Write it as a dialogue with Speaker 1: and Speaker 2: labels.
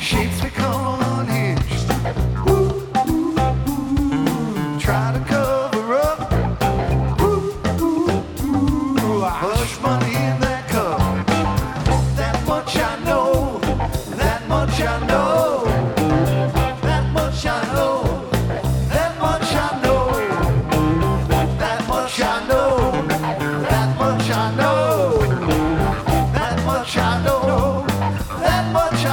Speaker 1: Shapes become unhinged. Try to cover up. Hush money in that cup. That much I know. That much I know.